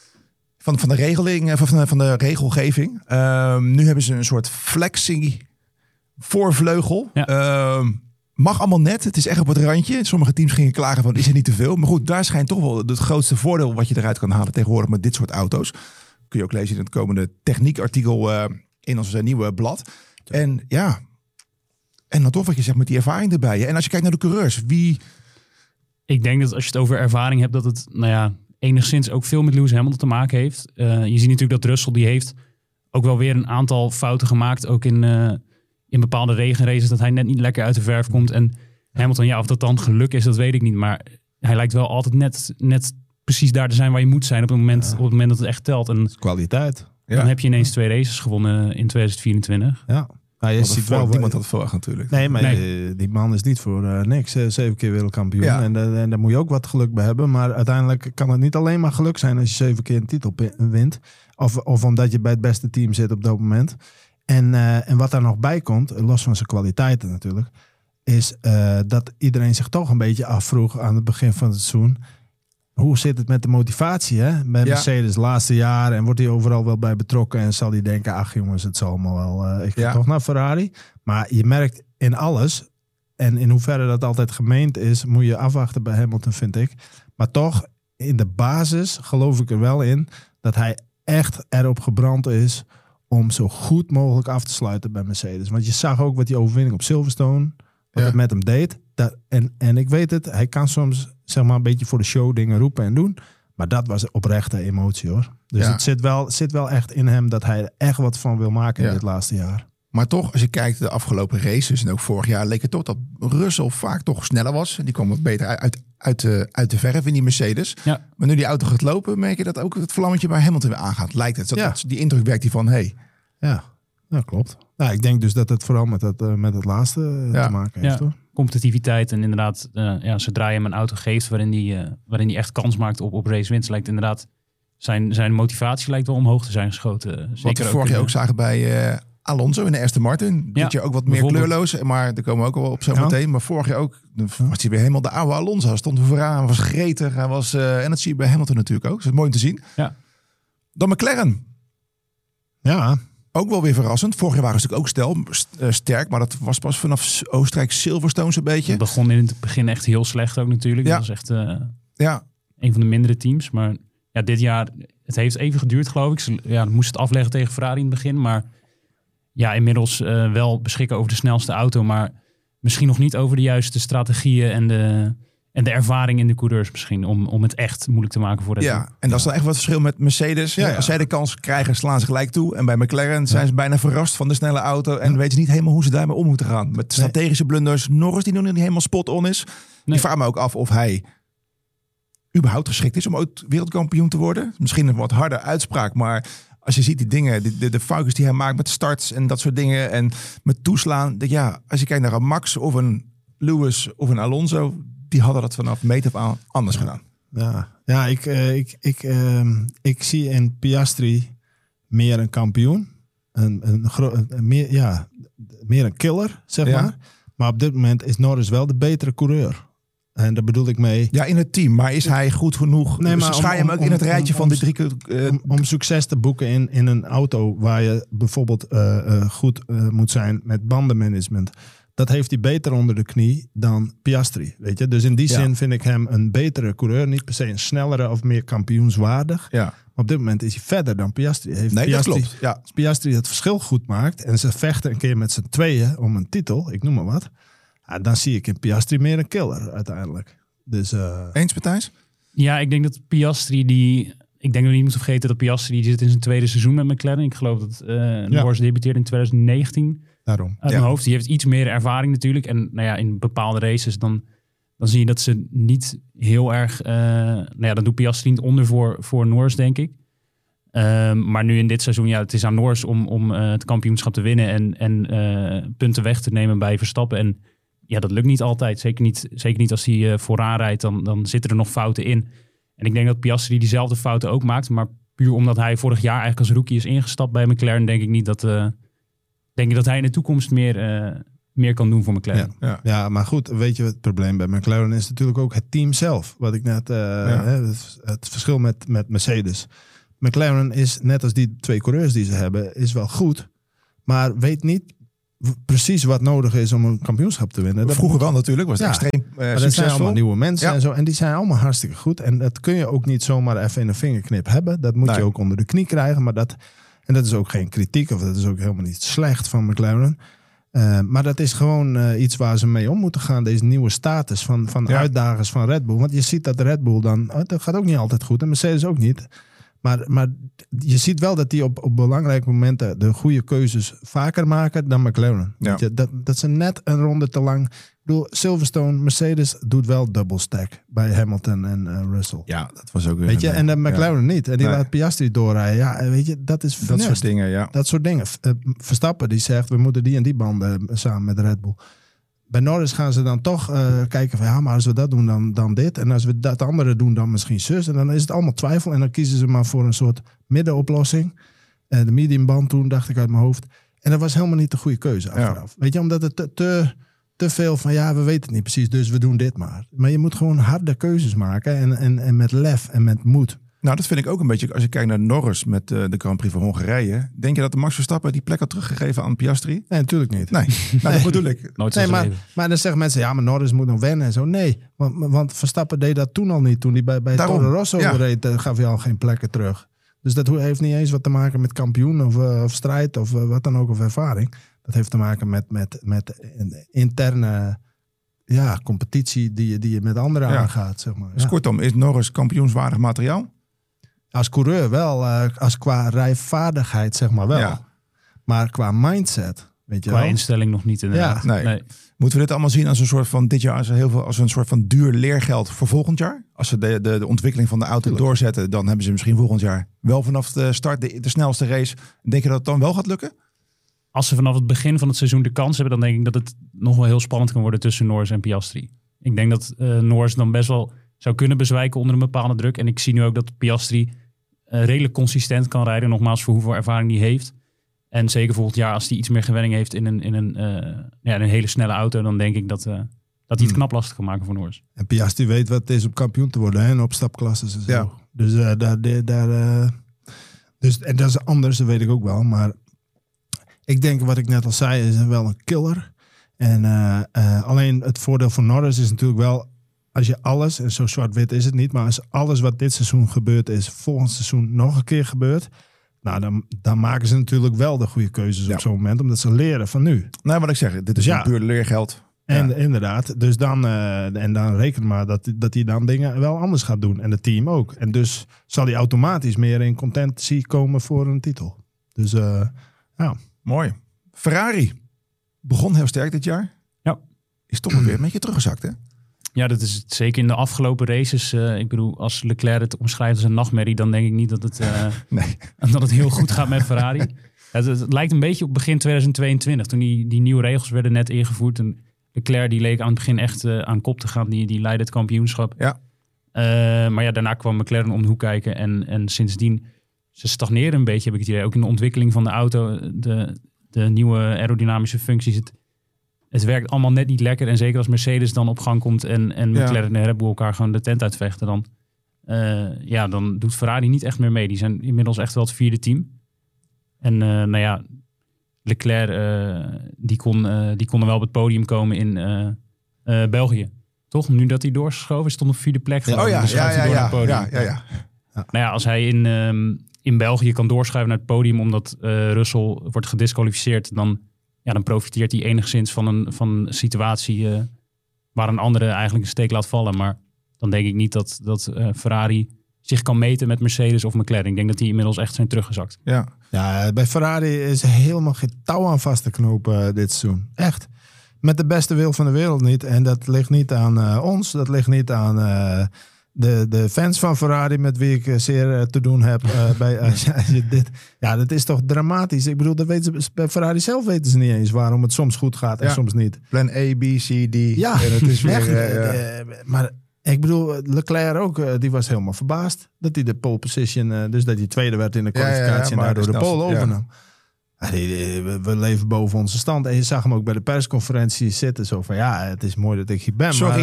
regeling, van de regelgeving. Nu hebben ze een soort flexie voorvleugel. Ja. Mag allemaal net. Het is echt op het randje. Sommige teams gingen klagen van, is er niet te veel? Maar goed, daar schijnt toch wel het grootste voordeel wat je eruit kan halen tegenwoordig met dit soort auto's. Kun je ook lezen in het komende techniekartikel in ons nieuwe blad. En en dan toch wat je zegt met die ervaring erbij. En als je kijkt naar de coureurs, wie... Ik denk dat als je het over ervaring hebt, dat het enigszins ook veel met Lewis Hamilton te maken heeft. Je ziet natuurlijk dat Russell, die heeft ook wel weer een aantal fouten gemaakt. Ook in bepaalde regenraces, dat hij net niet lekker uit de verf komt. En Hamilton, of dat dan geluk is, dat weet ik niet. Maar hij lijkt wel altijd net precies daar te zijn waar je moet zijn op het moment dat het echt telt. En kwaliteit. Dan heb je ineens 2 races gewonnen in 2024. Ja. Nou, je ziet wel niemand had het verwacht natuurlijk. Nee, maar die man is niet voor niks. 7 keer wereldkampioen. Ja. En daar moet je ook wat geluk bij hebben. Maar uiteindelijk kan het niet alleen maar geluk zijn als je 7 keer een titel wint. Of omdat je bij het beste team zit op dat moment. En wat daar nog bij komt, los van zijn kwaliteiten natuurlijk, is dat iedereen zich toch een beetje afvroeg aan het begin van het seizoen. Hoe zit het met de motivatie, hè? Bij Mercedes laatste jaar en wordt hij overal wel bij betrokken en zal hij denken, ach jongens, het zal allemaal wel, ik ga toch naar Ferrari. Maar je merkt in alles, en in hoeverre dat altijd gemeend is, moet je afwachten bij Hamilton, vind ik. Maar toch, in de basis geloof ik er wel in dat hij echt erop gebrand is om zo goed mogelijk af te sluiten bij Mercedes. Want je zag ook wat die overwinning op Silverstone, wat het met hem deed. En ik weet het, hij kan soms zeg maar een beetje voor de show dingen roepen en doen. Maar dat was oprechte emotie hoor. Dus het zit wel echt in hem dat hij er echt wat van wil maken in dit laatste jaar. Maar toch, als je kijkt de afgelopen races en ook vorig jaar, leek het toch dat Russell vaak toch sneller was. Die kwam wat beter uit de verf in die Mercedes. Ja. Maar nu die auto gaat lopen, merk je dat ook het vlammetje bij Hamilton weer aangaat. Lijkt het. Dat die indruk werkt die van, Ja, klopt. Nou, ik denk dus dat het vooral met het laatste te maken heeft hoor. Competitiviteit en inderdaad, zodra je hem een auto geeft waarin die echt kans maakt op racewinst, lijkt inderdaad zijn motivatie lijkt wel omhoog te zijn geschoten. Wat we vorig jaar ook zagen bij Alonso in de Aston Martin. Dit jaar ook wat meer kleurloos, maar daar komen we ook al op zo meteen. Maar vorig jaar ook, was hij weer helemaal de oude Alonso. Hij stond vooraan, hij was gretig. Hij was, en dat zie je bij Hamilton natuurlijk ook. Dus dat is mooi om te zien. Ja. Dan McLaren. Ja. Ook wel weer verrassend. Vorig jaar waren ze natuurlijk ook sterk, maar dat was pas vanaf Oostenrijk Silverstone zo'n beetje. Het begon in het begin echt heel slecht ook natuurlijk. Ja. Dat was echt een van de mindere teams. Maar ja, dit jaar, het heeft even geduurd geloof ik. Ze moest het afleggen tegen Ferrari in het begin. Maar ja, inmiddels wel beschikken over de snelste auto. Maar misschien nog niet over de juiste strategieën en de ervaring in de coureurs misschien. Om het echt moeilijk te maken voor Red Bull. Ja, en dat is dan echt wat verschil met Mercedes. Ja. Als zij de kans krijgen, slaan ze gelijk toe. En bij McLaren zijn ze bijna verrast van de snelle auto. En weten ze niet helemaal hoe ze daarmee om moeten gaan. Met strategische blunders. Norris die nog niet helemaal spot-on is. Nee. Die vraagt me ook af of hij überhaupt geschikt is om ooit wereldkampioen te worden. Misschien een wat harde uitspraak, maar als je ziet die dingen, de foutjes die hij maakt met starts en dat soort dingen en met toeslaan. Als je kijkt naar een Max of een Lewis of een Alonso, die hadden dat vanaf meet af aan anders gedaan. Ja, ik zie in Piastri meer een kampioen. Meer een killer, zeg maar. Maar op dit moment is Norris wel de betere coureur. En daar bedoel ik mee. Ja, in het team. Maar is hij goed genoeg? Nee, maar schaar je hem ook in het rijtje van die drie keer? Om succes te boeken in een auto waar je bijvoorbeeld goed moet zijn met bandenmanagement. Dat heeft hij beter onder de knie dan Piastri. Weet je? Dus in die zin vind ik hem een betere coureur. Niet per se een snellere of meer kampioenswaardig. Ja. Maar op dit moment is hij verder dan Piastri. Dat klopt. Ja. Als Piastri het verschil goed maakt en ze vechten een keer met z'n tweeën om een titel, ik noem maar wat. Dan zie ik in Piastri meer een killer uiteindelijk. Dus, Eens, Matthijs? Ja, ik denk dat Piastri ik denk dat we niet moeten vergeten dat Piastri die zit in zijn tweede seizoen met McLaren. Ik geloof dat Norris debuteerde in 2019. Daarom. Uit mijn hoofd. Die heeft iets meer ervaring natuurlijk. En in bepaalde races dan zie je dat ze niet heel erg... dan doet Piastri niet onder voor Norris, denk ik. Maar nu in dit seizoen, het is aan Norris om het kampioenschap te winnen en punten weg te nemen bij Verstappen. En ja, dat lukt niet altijd. Zeker niet als hij vooraan rijdt, dan zitten er nog fouten in. En ik denk dat Piastri diezelfde fouten ook maakt. Maar puur omdat hij vorig jaar eigenlijk als rookie is ingestapt bij McLaren, denk ik niet dat hij in de toekomst meer kan doen voor McLaren. Ja, maar goed, weet je wat het probleem bij McLaren is natuurlijk ook het team zelf. Wat ik net, het verschil met Mercedes. McLaren is, net als die twee coureurs die ze hebben, is wel goed. Maar weet niet precies wat nodig is om een kampioenschap te winnen. Vroeger wel natuurlijk, was het extreem succesvol. Dat zijn allemaal nieuwe mensen en zo. En die zijn allemaal hartstikke goed. En dat kun je ook niet zomaar even in een vingerknip hebben. Dat moet je ook onder de knie krijgen. Maar dat is ook geen kritiek of dat is ook helemaal niet slecht van McLaren. Maar dat is gewoon iets waar ze mee om moeten gaan. Deze nieuwe status van uitdagers van Red Bull. Want je ziet dat de Red Bull dan... dat gaat ook niet altijd goed. En Mercedes ook niet. Maar je ziet wel dat die op belangrijke momenten de goede keuzes vaker maken dan McLaren. Ja. Dat ze net een ronde te lang... Ik bedoel, Silverstone, Mercedes doet wel double stack bij Hamilton en Russell. Ja, dat was ook weer... Weet je, en de McLaren niet. En die laat Piastri doorrijden. Ja, weet je, dat is funest. Dat soort dingen, ja. Dat soort dingen. Verstappen die zegt, we moeten die en die banden samen met Red Bull. Bij Norris gaan ze dan toch kijken van maar als we dat doen dan dit. En als we dat andere doen dan misschien zus. En dan is het allemaal twijfel. En dan kiezen ze maar voor een soort middenoplossing. De mediumband toen, dacht ik uit mijn hoofd. En dat was helemaal niet de goede keuze achteraf. Weet je, omdat het te veel van we weten het niet precies, dus we doen dit maar. Maar je moet gewoon harde keuzes maken en met lef en met moed. Nou, dat vind ik ook een beetje, als je kijkt naar Norris met de Grand Prix van Hongarije. Denk je dat de Max Verstappen die plek had teruggegeven aan Piastri? Nee, natuurlijk niet. Nee, dat bedoel ik. Maar dan zeggen mensen, maar Norris moet nog wennen en zo. Nee, want Verstappen deed dat toen al niet. Toen hij bij Toro Rosso reed, gaf hij al geen plekken terug. Dus dat heeft niet eens wat te maken met kampioen of strijd of wat dan ook, of ervaring. Dat heeft te maken met interne competitie die je met anderen aangaat. Zeg maar. Dus kortom, is Norris kampioenswaardig materiaal? Als coureur wel, als qua rijvaardigheid zeg maar wel. Ja. Maar qua mindset, weet je Qua wel. instelling nog niet inderdaad. Ja, nee. Moeten we dit allemaal zien als een soort van dit jaar als een soort van duur leergeld voor volgend jaar? Als ze de ontwikkeling van de auto doorzetten, dan hebben ze misschien volgend jaar wel vanaf de start de snelste race. Denk je dat het dan wel gaat lukken? Als ze vanaf het begin van het seizoen de kans hebben, dan denk ik dat het nog wel heel spannend kan worden tussen Norris en Piastri. Ik denk dat Norris dan best wel zou kunnen bezwijken onder een bepaalde druk. En ik zie nu ook dat Piastri redelijk consistent kan rijden. Nogmaals, voor hoeveel ervaring die heeft. En zeker volgend jaar, als hij iets meer gewenning heeft in een hele snelle auto, dan denk ik dat hij het knap lastig kan maken voor Norris. En Piastri weet wat het is om kampioen te worden, hè, en op stapklasses en zo. Ja. Dus, en dat is anders, dat weet ik ook wel. Maar ik denk, wat ik net al zei, is wel een killer. En alleen het voordeel van Norris is natuurlijk wel, als je alles, en zo zwart-wit is het niet, maar als alles wat dit seizoen gebeurd is, volgend seizoen nog een keer gebeurt, nou, dan maken ze natuurlijk wel de goede keuzes op zo'n moment, omdat ze leren van nu. Nou, wat ik zeg, dit is een puur leergeld. En inderdaad, dus dan reken maar dat hij dan dingen wel anders gaat doen. En het team ook. En dus zal hij automatisch meer in contentie komen voor een titel. Dus Mooi. Ferrari begon heel sterk dit jaar. Ja. Is toch weer een beetje teruggezakt, hè? Ja, dat is het zeker in de afgelopen races. Ik bedoel, als Leclerc het omschrijft als een nachtmerrie, dan denk ik niet dat dat het heel goed gaat met Ferrari. Het lijkt een beetje op begin 2022, toen die nieuwe regels werden net ingevoerd. En Leclerc die leek aan het begin echt aan kop te gaan, die leidde het kampioenschap. Ja. Maar ja, daarna kwam McLaren om de hoek kijken en sindsdien, ze stagneren een beetje, heb ik het idee. Ook in de ontwikkeling van de auto, de nieuwe aerodynamische functies. Het werkt allemaal net niet lekker. En zeker als Mercedes dan op gang komt en McLaren en Red Bull elkaar gewoon de tent uitvechten, dan doet Ferrari niet echt meer mee. Die zijn inmiddels echt wel het vierde team. En Leclerc, die kon er wel op het podium komen in België. Toch? Nu dat hij doorgeschoven stond op vierde plek. Ja. Nou ja, als hij in België kan doorschuiven naar het podium omdat Russell wordt gedisqualificeerd, dan profiteert hij enigszins van een situatie waar een andere eigenlijk een steek laat vallen. Maar dan denk ik niet dat Ferrari zich kan meten met Mercedes of McLaren. Ik denk dat die inmiddels echt zijn teruggezakt. Ja, bij Ferrari is helemaal geen touw aan vast te knopen dit seizoen. Echt. Met de beste wil van de wereld niet. En dat ligt niet aan ons. Dat ligt niet aan de fans van Ferrari, met wie ik zeer te doen heb. Dat is toch dramatisch. Ik bedoel, dat weten ze, bij Ferrari zelf weten ze niet eens waarom het soms goed gaat en soms niet. Plan A, B, C, D. Ja, en het is weer, maar ik bedoel, Leclerc ook, die was helemaal verbaasd dat hij de pole position, dus dat hij tweede werd in de kwalificatie en daardoor de pole overnam. We leven boven onze stand. En je zag hem ook bij de persconferentie zitten. Zo van, het is mooi dat ik hier ben. Sorry.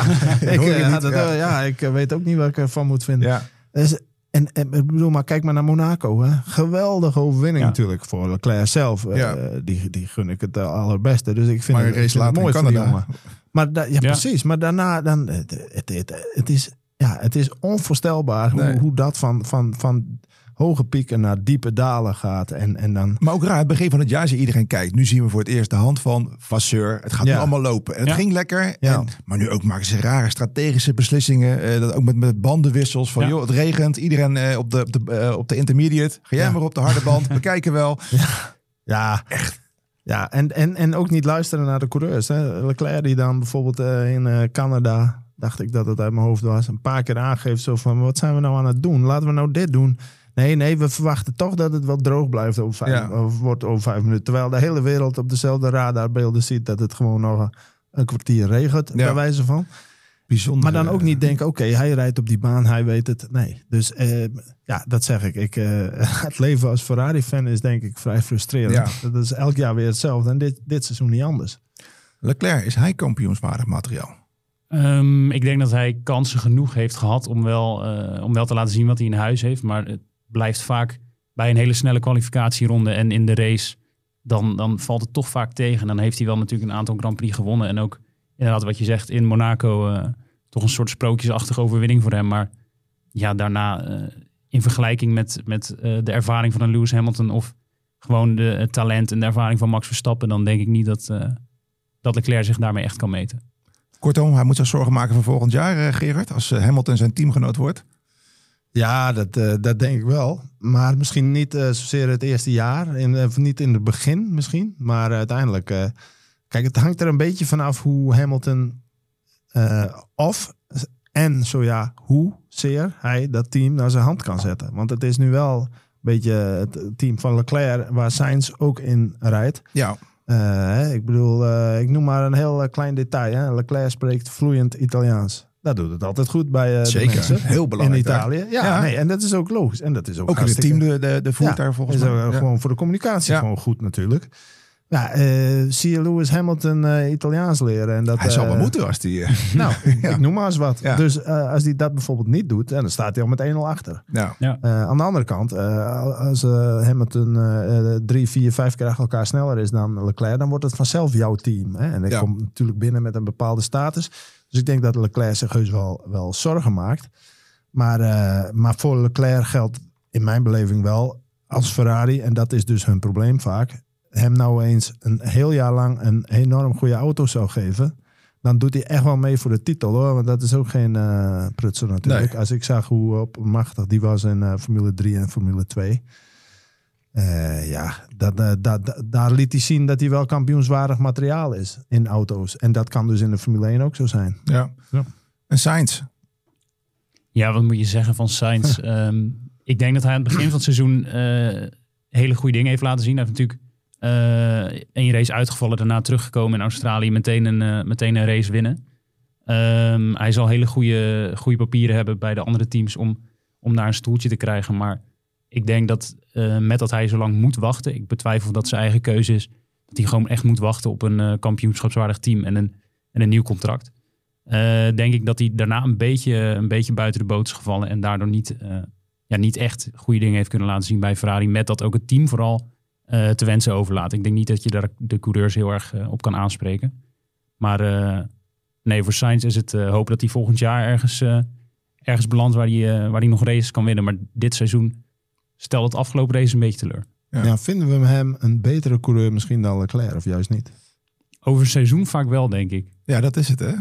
Maar, ik weet ook niet wat ik ervan moet vinden. Ja. Dus, en ik bedoel, maar kijk maar naar Monaco. Hè. Geweldige overwinning natuurlijk voor Leclerc zelf. Die gun ik het allerbeste. Dus ik vind maar een race later in Canada. Maar precies. Maar daarna, dan, het is onvoorstelbaar hoe dat van hoge pieken naar diepe dalen gaat. En dan... Maar ook raar, het begin van het jaar zie iedereen kijkt. Nu zien we voor het eerst de hand van Vasseur. Het gaat nu allemaal lopen. En het ging lekker. Ja. Maar nu ook maken ze rare strategische beslissingen. Dat ook met bandenwissels. Van het regent. Iedereen op de intermediate. Ga jij maar op de harde band. We kijken wel. Ja, echt. Ja, en ook niet luisteren naar de coureurs. Hè. Leclerc die dan bijvoorbeeld in Canada, dacht ik dat het uit mijn hoofd was, een paar keer aangeeft zo van, wat zijn we nou aan het doen? Laten we nou dit doen. Nee, we verwachten toch dat het wel droog blijft wordt over 5 minuten. Terwijl de hele wereld op dezelfde radarbeelden ziet dat het gewoon nog een kwartier regent, bij wijze van. Bijzonder. Maar dan ook niet denken, oké, hij rijdt op die baan, hij weet het. Nee, dus dat zeg ik. Het leven als Ferrari-fan is denk ik vrij frustrerend. Ja. Dat is elk jaar weer hetzelfde en dit seizoen niet anders. Leclerc, is hij kampioenswaardig materiaal? Ik denk dat hij kansen genoeg heeft gehad om wel te laten zien wat hij in huis heeft. Maar het blijft vaak bij een hele snelle kwalificatieronde en in de race, dan valt het toch vaak tegen. En dan heeft hij wel natuurlijk een aantal Grand Prix gewonnen. En ook inderdaad wat je zegt, in Monaco toch een soort sprookjesachtige overwinning voor hem. Maar ja, daarna in vergelijking met de ervaring van een Lewis Hamilton of gewoon het talent en de ervaring van Max Verstappen, dan denk ik niet dat Leclerc zich daarmee echt kan meten. Kortom, hij moet zich zorgen maken voor volgend jaar, Gerard. Als Hamilton zijn teamgenoot wordt. Ja, dat denk ik wel. Maar misschien niet zozeer het eerste jaar. Niet in het begin misschien. Maar uiteindelijk... kijk, het hangt er een beetje vanaf hoe Hamilton... hoezeer hij dat team naar zijn hand kan zetten. Want het is nu wel een beetje het team van Leclerc... waar Sainz ook in rijdt. Ja. Ik bedoel, ik noem maar een heel klein detail. Hè. Leclerc spreekt vloeiend Italiaans. Dat doet het altijd goed bij de mensen. Heel belangrijk. In Italië. Ja. Nee, en dat is ook logisch. En dat is ook in het team de voert daar volgens mij. Is gewoon voor de communicatie gewoon goed natuurlijk. Ja, zie je Lewis Hamilton Italiaans leren. En dat, hij zal wel moeten als die... Nou, ik noem maar eens wat. Ja. Dus als hij dat bijvoorbeeld niet doet, dan staat hij al met 1-0 achter. Ja. Aan de andere kant, als Hamilton 3, 4, 5 keer achter elkaar sneller is dan Leclerc, dan wordt het vanzelf jouw team. Hè? En hij komt natuurlijk binnen met een bepaalde status. Dus ik denk dat Leclerc zich heus wel zorgen maakt. Maar voor Leclerc geldt in mijn beleving wel als Ferrari, en dat is dus hun probleem vaak, hem nou eens een heel jaar lang een enorm goede auto zou geven, dan doet hij echt wel mee voor de titel, hoor. Want dat is ook geen prutser natuurlijk. Nee. Als ik zag hoe machtig die was in Formule 3 en Formule 2. Daar liet hij zien dat hij wel kampioenswaardig materiaal is in auto's. En dat kan dus in de Formule 1 ook zo zijn. Ja. En Sainz? Ja, wat moet je zeggen van Sainz? Ik denk dat hij aan het begin van het seizoen hele goede dingen heeft laten zien. Hij heeft natuurlijk 1 race uitgevallen, daarna teruggekomen in Australië, meteen een race winnen. Hij zal hele goede papieren hebben bij de andere teams om naar een stoeltje te krijgen. Maar ik denk dat met dat hij zo lang moet wachten, ik betwijfel dat zijn eigen keuze is, dat hij gewoon echt moet wachten op een kampioenschapswaardig team en een nieuw contract. Denk ik dat hij daarna een beetje buiten de boot is gevallen en daardoor niet echt goede dingen heeft kunnen laten zien bij Ferrari, met dat ook het team vooral te wensen overlaat. Ik denk niet dat je daar de coureurs heel erg op kan aanspreken. Maar nee, voor Sainz is het hopen dat hij volgend jaar ergens belandt waar hij nog races kan winnen. Maar dit seizoen stelt het afgelopen race een beetje teleur. Ja, vinden we hem een betere coureur misschien dan Leclerc of juist niet? Over seizoen vaak wel, denk ik. Ja, dat is het, hè?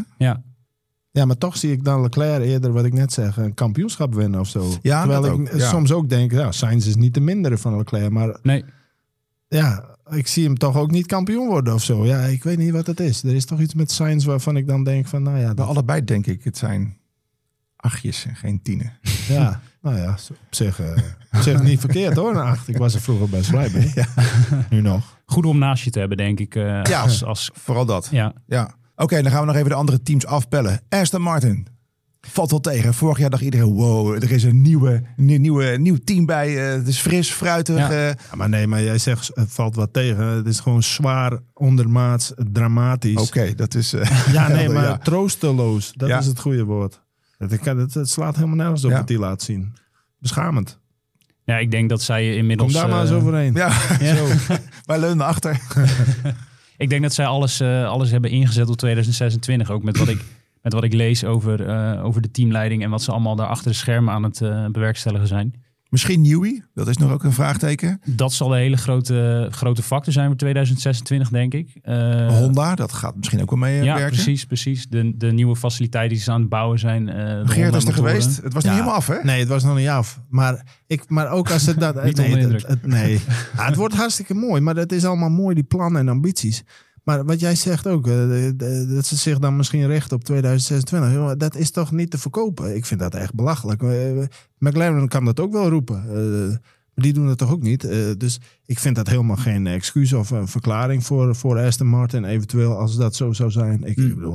Ja, maar toch zie ik dan Leclerc eerder, wat ik net zeg, een kampioenschap winnen of zo. Ja, terwijl ik soms ook denk, Sainz is niet de mindere van Leclerc, maar nee. Ja, ik zie hem toch ook niet kampioen worden of zo. Ja, ik weet niet wat het is. Er is toch iets met Sainz waarvan ik dan denk van, Bij allebei denk ik, het zijn 8's en geen 10'en. Ja, nou ja, op zich niet verkeerd hoor, een 8. Ik was er vroeger best blij mee. Ja. Nu nog. Goed om naast je te hebben, denk ik. Vooral dat. Ja. Oké, dan gaan we nog even de andere teams afpellen. Aston Martin. Valt wel tegen. Vorig jaar dacht iedereen, wow, er is een nieuw team bij. Het is fris, fruitig. Ja. Maar jij zegt, het valt wat tegen. Het is gewoon zwaar, ondermaats, dramatisch. Oké, dat is... maar troosteloos. Dat is het goede woord. Het slaat helemaal nergens op wat die laat zien. Beschamend. Ja, ik denk dat zij inmiddels... Kom daar maar eens overheen. Ja. Zo. Wij leunen achter. Ik denk dat zij alles hebben ingezet op 2026. Ook met wat ik lees over de teamleiding en wat ze allemaal daar achter de schermen aan het bewerkstelligen zijn. Misschien Newey, dat is nog ook een vraagteken. Dat zal de hele grote factor zijn voor 2026, denk ik. Honda, dat gaat misschien ook wel mee werken. Precies. De nieuwe faciliteiten die ze aan het bouwen zijn. Geert is er geweest. Het was niet helemaal af, hè? Nee, het was nog niet af. Maar ook als het dat... Het wordt hartstikke mooi, maar het is allemaal mooi, die plannen en ambities. Maar wat jij zegt ook, dat ze zich dan misschien richten op 2026. Dat is toch niet te verkopen? Ik vind dat echt belachelijk. McLaren kan dat ook wel roepen. Maar die doen het toch ook niet? Dus ik vind dat helemaal geen excuus of een verklaring voor Aston Martin. Eventueel als dat zo zou zijn. Ik bedoel,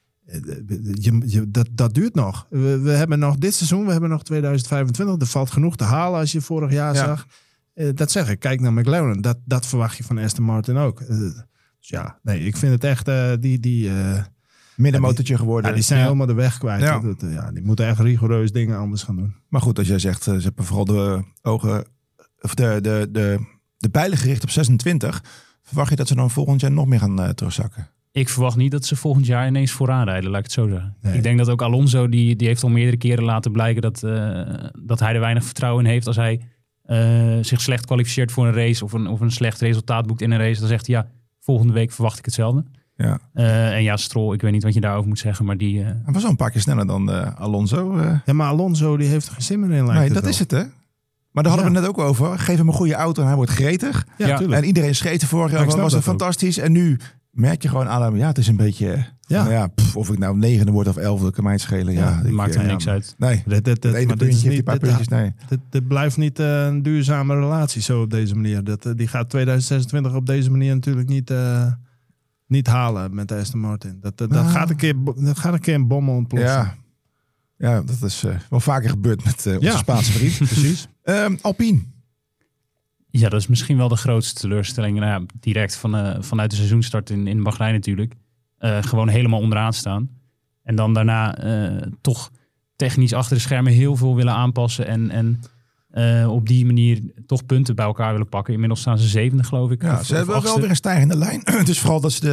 dat duurt nog. We hebben nog dit seizoen, we hebben nog 2025. Er valt genoeg te halen als je vorig jaar zag. Dat zeg ik. Kijk naar McLaren. Dat verwacht je van Aston Martin ook. Ja, nee, ik vind het echt middenmotortje geworden. Ja, die zijn helemaal de weg kwijt. Ja. Die moeten echt rigoureus dingen anders gaan doen. Maar goed, als jij zegt, ze hebben vooral de ogen of de pijlen gericht op 26. Verwacht je dat ze dan volgend jaar nog meer gaan terugzakken? Ik verwacht niet dat ze volgend jaar ineens vooraan rijden, laat ik het zo zeggen. Nee. Ik denk dat ook Alonso, die heeft al meerdere keren laten blijken dat hij er weinig vertrouwen in heeft. Als hij zich slecht kwalificeert voor een race of een slecht resultaat boekt in een race, dan zegt hij volgende week verwacht ik hetzelfde. Ja. En ja, Stroll, ik weet niet wat je daarover moet zeggen, maar die... Hij was al een paar keer sneller dan Alonso. Ja, maar Alonso die heeft er geen zin meer in, lijkt Nee, het dat wel. is het, hè? Maar daar hadden we het net ook over. Geef hem een goede auto en hij wordt gretig. Ja, Ja. tuurlijk. En iedereen schreef er vorig Ja, jaar, ik snap was het dat ook. fantastisch. En nu merk je gewoon aan hem, ja, het is een beetje... Ja. Of ik nou 9e word of 11e, kan mij het schelen. Ja, maakt er niks uit. Nee, Dit het ene maar dit is puntje, die niet- paar dit- puntjes, nee. Dit blijft niet een duurzame relatie zo op deze manier. Die gaat 2026 op deze manier natuurlijk niet halen met de Aston Martin. Dat gaat een keer een bom ontploffen. Ja, dat is wel vaker gebeurd met onze Ja. Spaanse vriend. Precies. Alpine. Ja, dat is misschien wel de grootste teleurstelling. Nou ja, direct vanuit de seizoenstart in Bahrein natuurlijk. Gewoon helemaal onderaan staan. En dan daarna toch technisch achter de schermen heel veel willen aanpassen. En op die manier toch punten bij elkaar willen pakken. Inmiddels staan ze 7e, geloof ik. Ja, Of ze hebben wel 8e. weer een stijgende lijn. Het is vooral dat ze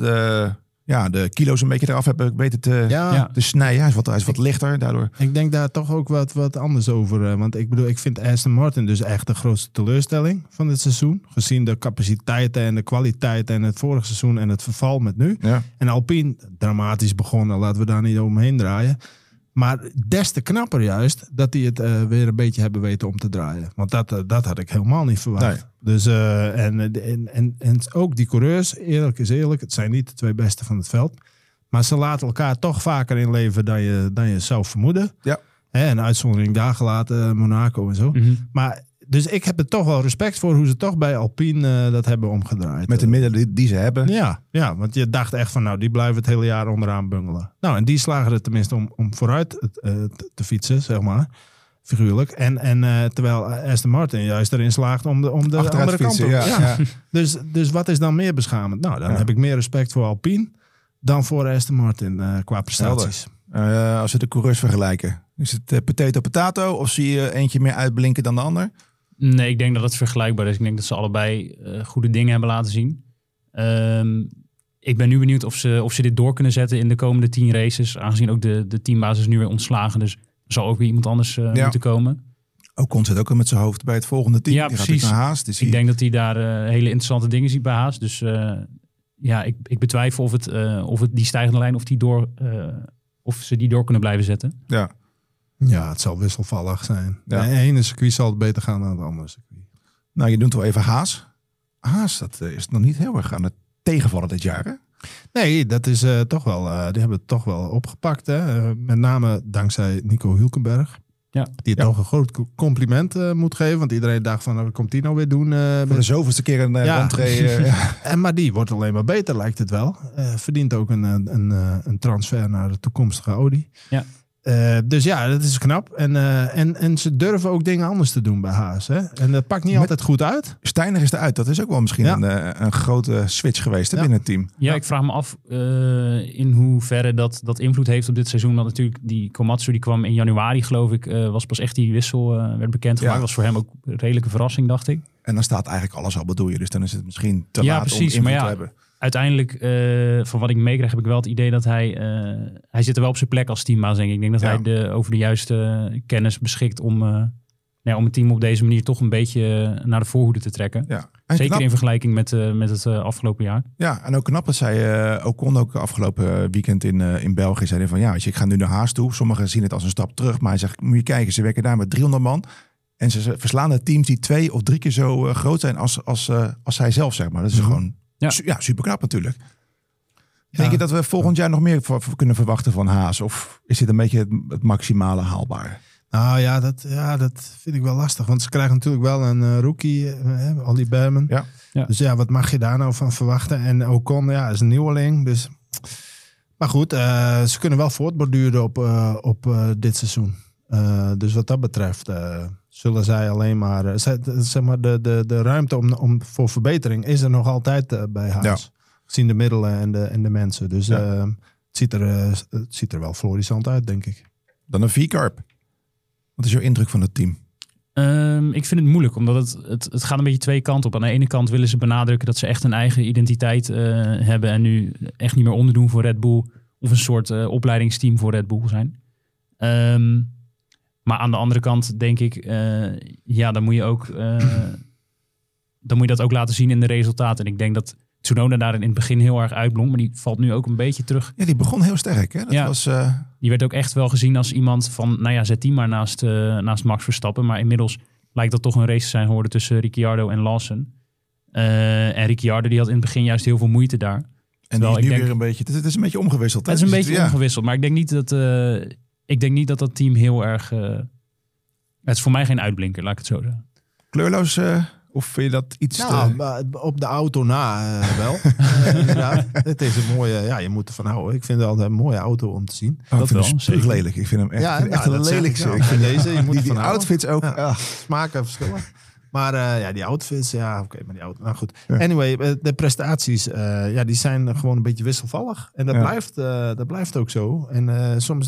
de kilo's een beetje eraf hebben weten te snijden. Hij is wat lichter daardoor. Ik denk daar toch ook wat anders over. Want ik bedoel, ik vind Aston Martin dus echt de grootste teleurstelling van dit seizoen. Gezien de capaciteiten en de kwaliteit en het vorige seizoen en het verval met nu. Ja. En Alpine, dramatisch begonnen, laten we daar niet omheen draaien. Maar des te knapper juist dat die het weer een beetje hebben weten om te draaien. Want dat had ik helemaal niet verwacht. Nee. Dus, en ook die coureurs, eerlijk is eerlijk, het zijn niet de 2 beste van het veld. Maar ze laten elkaar toch vaker inleven dan je zou vermoeden. Ja. Een uitzondering daar gelaten, Monaco en zo. Mhm. Maar dus ik heb er toch wel respect voor hoe ze toch bij Alpine dat hebben omgedraaid. Met de middelen die ze hebben. Ja, want je dacht echt van, nou, die blijven het hele jaar onderaan bungelen. Nou, en die slagen er tenminste om vooruit te fietsen, zeg maar. Figuurlijk. En terwijl Aston Martin juist erin slaagt om de Achteruit andere kant fietsen, op. ja. Dus wat is dan meer beschamend? Nou, dan heb ik meer respect voor Alpine dan voor Aston Martin qua prestaties. Als we de coureurs vergelijken. Is het potato of zie je eentje meer uitblinken dan de ander? Nee, ik denk dat het vergelijkbaar is. Ik denk dat ze allebei goede dingen hebben laten zien. Ik ben nu benieuwd of ze dit door kunnen zetten in de komende 10 races. Aangezien ook de teambasis nu weer ontslagen. Dus er zal ook weer iemand anders moeten komen. Ocon zit ook al met zijn hoofd bij het volgende team. Ja, die precies. gaat naar Haas. Dus Ik denk dat hij daar hele interessante dingen ziet bij Haas. Dus ik betwijfel of het die stijgende lijn of ze die door kunnen blijven zetten. Ja. Ja, het zal wisselvallig zijn. Ja. De ene circuit zal het beter gaan dan het andere circuit. Nou, je doet wel even Haas. Haas, dat is nog niet heel erg aan het tegenvallen dit jaar, hè? Nee, dat is toch wel. Die hebben het toch wel opgepakt. Hè? Met name dankzij Nico Hülkenberg. Ja. Die het toch een groot compliment moet geven. Want iedereen dacht van, wat komt die nou weer doen? Voor de zoveelste keer een rentree. Maar die wordt alleen maar beter, lijkt het wel. Verdient ook een transfer naar de toekomstige Audi. Ja. Dus ja, dat is knap. En ze durven ook dingen anders te doen bij Haas. Hè? En dat pakt niet altijd goed uit. Steiner is eruit. Dat is ook wel misschien een grote switch geweest binnen het team. Ja, ik vraag me af in hoeverre dat invloed heeft op dit seizoen. Want natuurlijk die Komatsu die kwam in januari, geloof ik. Was pas echt die wissel werd bekend gemaakt. Was voor hem ook een redelijke verrassing, dacht ik. En dan staat eigenlijk alles al, bedoel je. Dus dan is het misschien te Ja, laat precies, om maar invloed ja, te hebben. Uiteindelijk, van wat ik meekrijg, heb ik wel het idee dat hij zit er wel op zijn plek als teambaas, denk ik. Ik denk dat hij over de juiste kennis beschikt om het team op deze manier toch een beetje naar de voorhoede te trekken. Ja. Zeker knap, in vergelijking met het afgelopen jaar. Ja, en ook knap dat zij Ocon ook afgelopen weekend in België zeiden van weet je, ik ga nu naar Haas toe. Sommigen zien het als een stap terug, maar hij zegt, moet je kijken, ze werken daar met 300 man. En ze verslaan de teams die 2 of 3 keer zo groot zijn als zij zelf, zeg maar. Dat is gewoon super knap natuurlijk. Denk je dat we volgend jaar nog meer kunnen verwachten van Haas? Of is dit een beetje het maximale haalbaar? Nou ja, dat vind ik wel lastig. Want ze krijgen natuurlijk wel een rookie, Ali Berman. Ja. Dus ja, wat mag je daar nou van verwachten? En Ocon, is een nieuweling. Dus. Maar goed, ze kunnen wel voortborduren op dit seizoen. Dus wat dat betreft zullen zij alleen maar... zeg maar de ruimte voor verbetering is er nog altijd bij Haas. Ja. Gezien de middelen en de mensen. Dus het ziet er wel florissant uit, denk ik. Dan een V-Carb. Wat is jouw indruk van het team? Ik vind het moeilijk, omdat het gaat een beetje twee kanten op. Aan de ene kant willen ze benadrukken dat ze echt een eigen identiteit hebben en nu echt niet meer onderdoen voor Red Bull of een soort opleidingsteam voor Red Bull zijn. Maar aan de andere kant denk ik, dan moet je dat ook laten zien in de resultaten. En ik denk dat Tsunoda daar in het begin heel erg uitblonk. Maar die valt nu ook een beetje terug. Ja, die begon heel sterk. Hè? Dat was, Die werd ook echt wel gezien als iemand van... zet die maar naast Max Verstappen. Maar inmiddels lijkt dat toch een race te zijn geworden tussen Ricciardo en Lawson. En Ricciardo die had in het begin juist heel veel moeite daar. En die is nu weer een beetje... Het is een beetje omgewisseld. Hè? Het is een beetje omgewisseld. Maar ik denk niet dat dat team heel erg... het is voor mij geen uitblinker, laat ik het zo zeggen. Kleurloos... Of vind je dat iets maar op de auto na wel. Inderdaad. Het is een mooie... Ja, je moet ervan houden. Ik vind het altijd een mooie auto om te zien. Oh, dat is wel lelijk. Ik vind hem echt een lelijkste. Ik vind deze. Je moet die outfits ook... Smaken verschillen. Maar die outfits... Ja, oké, maar die auto... Nou goed. Ja. Anyway, de prestaties... die zijn gewoon een beetje wisselvallig. En dat blijft ook zo. En soms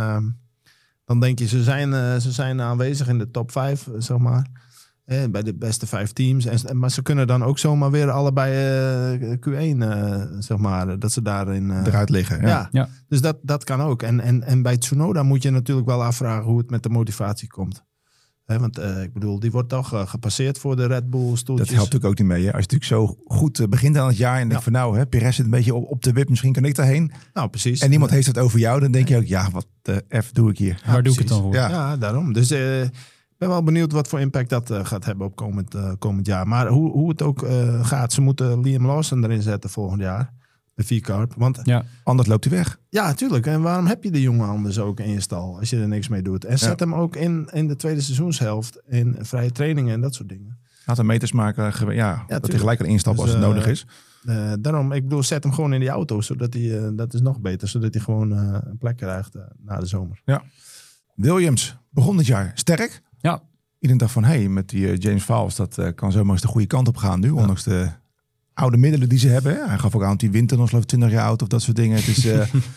dan denk je... Ze zijn aanwezig in de top 5, zeg maar... bij de beste 5 teams. Maar ze kunnen dan ook zomaar weer allebei Q1, zeg maar, dat ze daarin... eruit liggen. Ja. Dus dat kan ook. En bij Tsunoda moet je natuurlijk wel afvragen hoe het met de motivatie komt. Want ik bedoel, die wordt toch gepasseerd voor de Red Bull stoeltjes. Dat helpt natuurlijk ook niet mee. Hè? Als je natuurlijk zo goed begint aan het jaar en denkt van Perez zit een beetje op de wip, misschien kan ik daarheen. Nou, precies. En niemand heeft het over jou, dan denk je ook, wat de F doe ik hier? Waar doe ik het dan voor? Ja, daarom. Dus... Ik ben wel benieuwd wat voor impact dat gaat hebben op komend jaar. Maar hoe het ook gaat, ze moeten Liam Lawson erin zetten volgend jaar. De V-Carb. Want anders loopt hij weg. Ja, tuurlijk. En waarom heb je de jongen anders ook in je stal als je er niks mee doet? En zet hem ook in de tweede seizoenshelft in vrije trainingen en dat soort dingen. Laat hem meters maken. Dat hij gelijk al instappen als het nodig is. Daarom, ik bedoel, zet hem gewoon in die auto. Zodat hij, dat is nog beter. Zodat hij gewoon een plek krijgt na de zomer. Ja. Williams begon dit jaar sterk. Ja. Iedereen dacht van, met die James Vowles, dat kan zomaar eens de goede kant op gaan nu. Ondanks de oude middelen die ze hebben. Hij gaf ook aan dat die winter nog 20 jaar oud of dat soort dingen. Het is,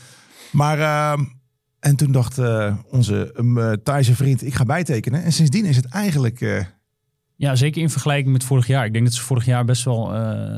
en toen dacht onze Thaise vriend, ik ga bijtekenen. En sindsdien is het eigenlijk... Ja, zeker in vergelijking met vorig jaar. Ik denk dat ze vorig jaar best wel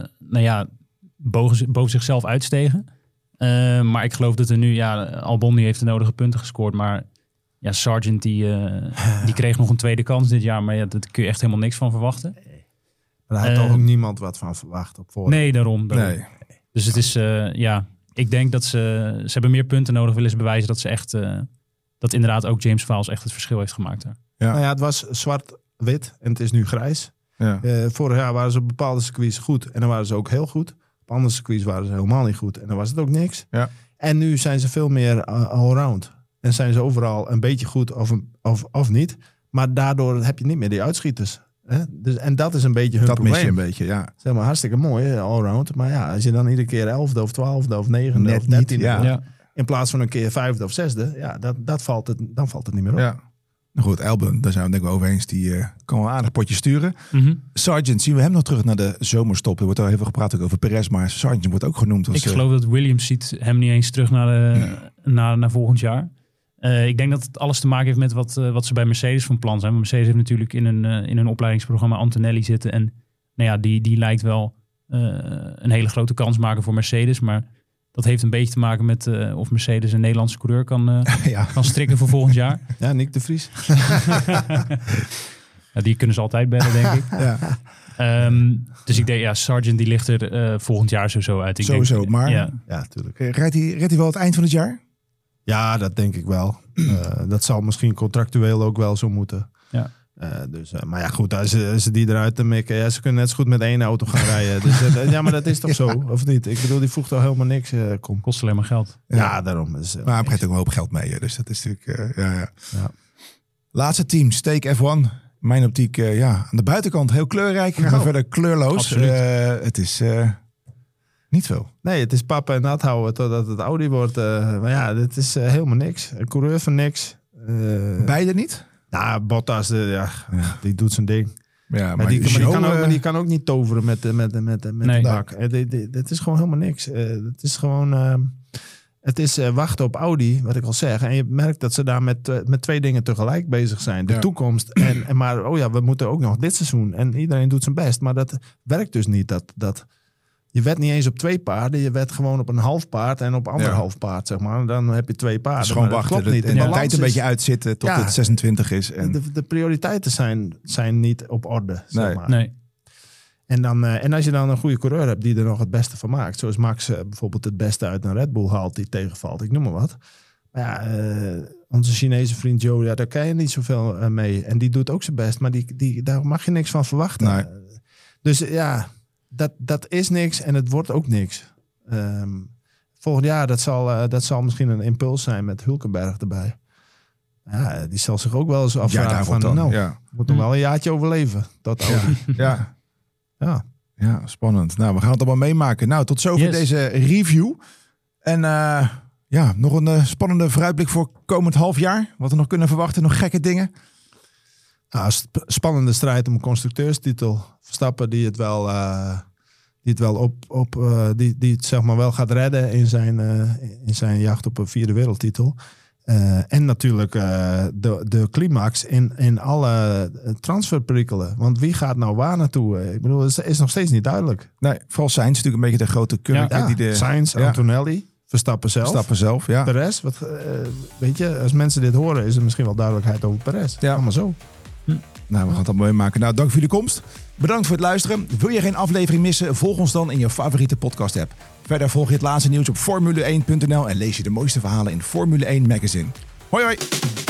boven zichzelf uitstegen. Maar ik geloof dat er nu, Albon die heeft de nodige punten gescoord, maar... Ja, Sargent die kreeg nog een tweede kans dit jaar. Maar daar kun je echt helemaal niks van verwachten. Daar had toch ook niemand wat van verwacht op voorhand. Nee, daarom. Nee. Dus het is, ik denk dat ze hebben meer punten nodig. Willen ze bewijzen dat ze echt, dat inderdaad ook James Vowles echt het verschil heeft gemaakt daar. Ja. Nou ja, het was zwart-wit en het is nu grijs. Ja. Vorig jaar waren ze op bepaalde circuits goed en dan waren ze ook heel goed. Op andere circuits waren ze helemaal niet goed en dan was het ook niks. Ja. En nu zijn ze veel meer allround. En zijn ze overal een beetje goed of niet. Maar daardoor heb je niet meer die uitschieters. Hè? Dus, en dat is een beetje hun probleem. Dat mis je een beetje, ja. Zeg maar, hartstikke mooi, allround. Maar ja, als je dan iedere keer 11e of 12e of 9e of 13e... in plaats van een keer 5e of 6e... Ja, dan valt het niet meer op. Ja. Nou goed, Albon, daar zijn we denk ik over eens. Die kan wel een aardig potje sturen. Mm-hmm. Sargent, zien we hem nog terug naar de zomerstop? Er wordt al heel veel gepraat ook over Perez, maar Sargent wordt ook genoemd. Ik geloof dat Williams ziet hem niet eens terug naar volgend jaar. Ik denk dat het alles te maken heeft met wat ze bij Mercedes van plan zijn. Want Mercedes heeft natuurlijk in hun opleidingsprogramma Antonelli zitten. En die lijkt wel een hele grote kans maken voor Mercedes. Maar dat heeft een beetje te maken met of Mercedes een Nederlandse coureur kan strikken voor volgend jaar. Ja, Nick de Vries. Die kunnen ze altijd bellen, denk ik. Ja. Dus ik denk, Sargent die ligt er volgend jaar sowieso uit. Maar ja, natuurlijk. Rijdt hij wel het eind van het jaar? Ja, dat denk ik wel. Dat zal misschien contractueel ook wel zo moeten. Ja. Maar ja, goed, als ze die eruit te mikken... ze kunnen net zo goed met 1 auto gaan rijden. Dus, maar dat is toch zo, of niet? Ik bedoel, die voegt al helemaal niks. Kost alleen maar geld. Ja, daarom. Dus, maar hij brengt ook een hoop geld mee. Dus dat is natuurlijk... Ja. Laatste team, Stake F1. Mijn optiek, aan de buitenkant heel kleurrijk. Gaan we verder kleurloos. Het is... niet veel. Nee, het is pappen en nat houden totdat het Audi wordt. Maar ja, dit is helemaal niks. Een coureur van niks. Beide niet? Nou, Bottas, die doet zijn ding. Ja, maar die kan ook niet toveren met het dak. Dit is gewoon helemaal niks. Het is gewoon... het is wachten op Audi, wat ik al zeg. En je merkt dat ze daar met 2 dingen tegelijk bezig zijn. De toekomst. Maar we moeten ook nog dit seizoen. En iedereen doet zijn best. Maar dat werkt dus niet. Je wedt niet eens op 2 paarden. Je wedt gewoon op een half paard en op 1,5 paard, zeg maar. Dan heb je 2 paarden. Dus gewoon wachten. En de tijd een beetje uitzitten tot het 26 is. En... De prioriteiten zijn niet op orde, zeg maar. Nee. En als je dan een goede coureur hebt die er nog het beste van maakt. Zoals Max bijvoorbeeld het beste uit een Red Bull haalt die tegenvalt. Ik noem maar wat. Maar ja, onze Chinese vriend Joe, ja, daar kan je niet zoveel mee. En die doet ook zijn best, maar daar mag je niks van verwachten. Nee. Dus ja, dat is niks en het wordt ook niks. Volgend jaar, dat zal misschien een impuls zijn met Hülkenberg erbij. Ja, die zal zich ook wel eens afvragen van, moet nog wel een jaartje overleven. Tot Audi. Ja, spannend. Nou, we gaan het allemaal meemaken. Nou, tot zover deze review. En nog een spannende vooruitblik voor komend half jaar. Wat we nog kunnen verwachten, nog gekke dingen. Nou, spannende strijd om een constructeurstitel. Verstappen die het zeg maar wel gaat redden in zijn jacht op een 4e wereldtitel. En natuurlijk de climax in alle transferperikelen. Want wie gaat nou waar naartoe? Ik bedoel, het is nog steeds niet duidelijk. Nee, vooral Sainz natuurlijk een beetje de grote kurk. Sainz, Antonelli, Verstappen zelf. Ja. Perez, weet je, als mensen dit horen is er misschien wel duidelijkheid over Perez. Ja. Allemaal zo. Nou, we gaan het allemaal meemaken. Nou, dank voor jullie komst. Bedankt voor het luisteren. Wil je geen aflevering missen? Volg ons dan in je favoriete podcast app. Verder volg je het laatste nieuws op Formule1.nl en lees je de mooiste verhalen in Formule 1 Magazine. Hoi hoi!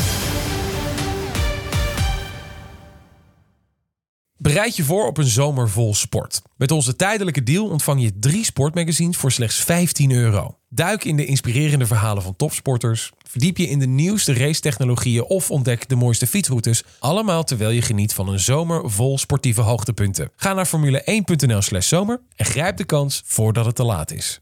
Bereid je voor op een zomer vol sport. Met onze tijdelijke deal ontvang je 3 sportmagazines voor slechts €15. Duik in de inspirerende verhalen van topsporters. Verdiep je in de nieuwste racetechnologieën of ontdek de mooiste fietsroutes. Allemaal terwijl je geniet van een zomer vol sportieve hoogtepunten. Ga naar formule1.nl/zomer en grijp de kans voordat het te laat is.